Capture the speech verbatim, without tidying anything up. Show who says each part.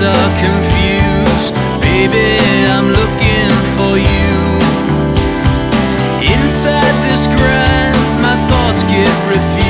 Speaker 1: are confused. Baby, I'm looking for you. Inside this grind, my thoughts get refused.